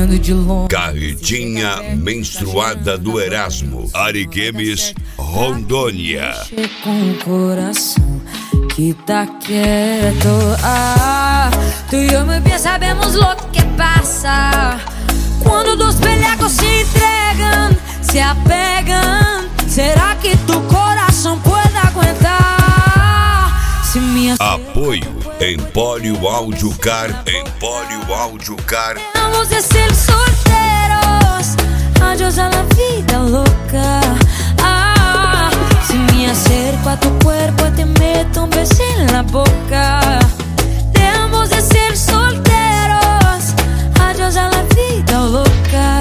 olhando de longe. Carretinha menstruada do Erasmo, Ariquemes, Rondônia. Mexer com o coração que tá quieto. Tu e eu, meu bem, sabemos lo que passa quando dos pelhacos se entregam, se apegam. Será que tu coração pode aguentar? Se minha Apoio Empório Audiocar, Empório Audiocar. Vamos de ser solteros, adiós a la vida loca. Si me acerco a tu cuerpo te meto un beso en la boca. Dejamos de ser solteros, adiós a la vida loca.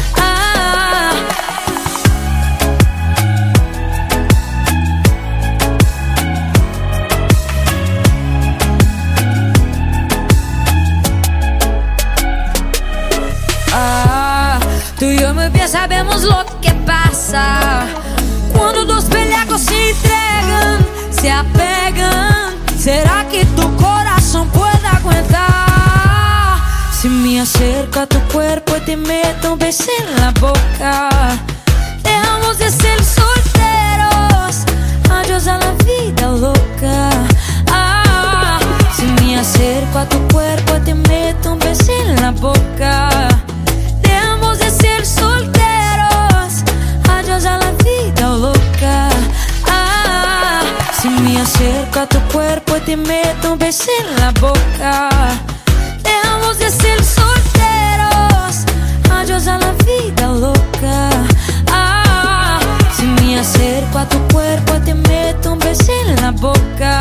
Tu y yo, muy bien, sabemos lo que pasa quando dos pelhacos se entregam, se apegam. Será que tu coração pode aguentar? Se me acerco a tu cuerpo te meto un beso en la boca. Dejamos de ser solteros, adiós a la vida loca. Si me acerco a tu cuerpo te meto un beso en la boca. Dejamos de ser solteros, adiós a la vida loca. Si me acerco a tu cuerpo te meto un beso en la boca. Dejamos de ser solteros, adiós a la vida loca. Si me acerco a tu cuerpo te meto un beso en la boca.